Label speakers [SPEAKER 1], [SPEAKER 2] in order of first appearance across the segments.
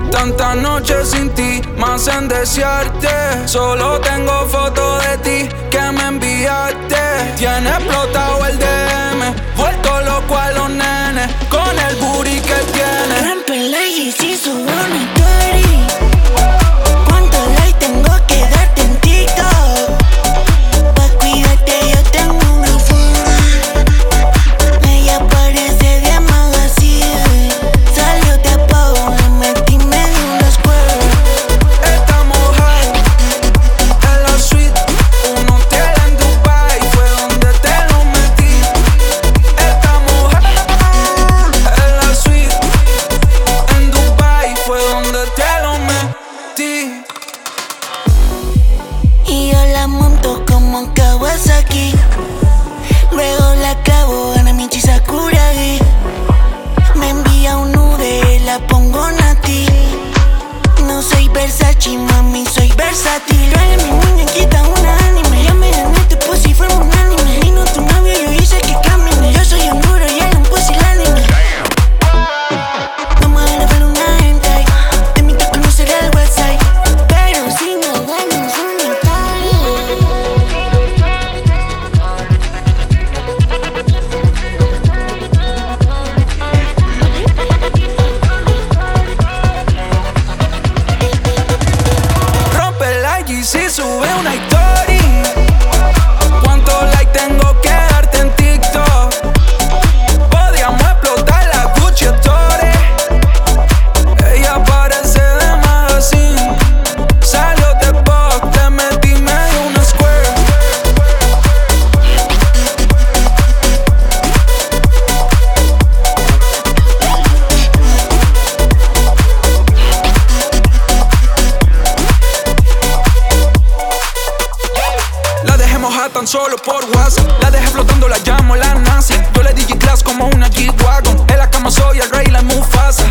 [SPEAKER 1] Tantas noches sin ti, más en desearte. Solo tengo fotos de ti que me enviaste. Tiene explotado el DM, vuelto loco a los nenes con el booty que tiene.
[SPEAKER 2] Rómpela y si subo una story. ¿Cuántos likes tengo que darte en TikTok? Pa' cuidarte yo tengo una fan. Ella parece de magazine. Salió de pavo, le metí medio unos cuernos.
[SPEAKER 1] Estamos high en la suite, un hotel en Dubai fue donde te lo metí. Estamos high en la suite, en Dubai fue donde te lo metí.
[SPEAKER 2] Y yo la monto como Kawasaki. Luego la clavo a Michi Sakuragi. Me envía un nude, la pongo nati. No soy Versace, mami, soy versátil. Tú eres mi muñequita, una anime. Ya me gané tu pussy, fue un anime. Vino tu novio, yo hice que camine. Yo soy un duro y él un pussy anime. Vamos a grabar una hentai. Te invito a conocer el website. Pero si no damos una
[SPEAKER 1] Rompe el like y si sube una story. ¿Cuántos likes tengo que darte en TikTok? Podríamos explotar la Gucci Story. Ella parece de magazine. Salió de box, te metí medio una square. La dejé mojada tan solo por WhatsApp. La dejé flotando, la llamo la NASA. Yo le di G-Class como una G-Wagon. En la cama soy el rey, la Mufasa.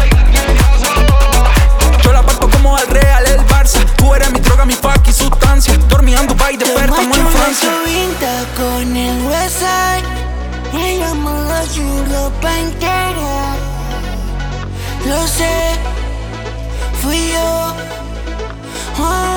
[SPEAKER 1] Yo la parto como al Real, el Barça. Tú eres mi droga, mi fucking sustancia. Dormí en Dubai, despertamos en Francia.
[SPEAKER 2] pinta con el Westside. Ella moda su ropa entera. Lo sé, fui yo.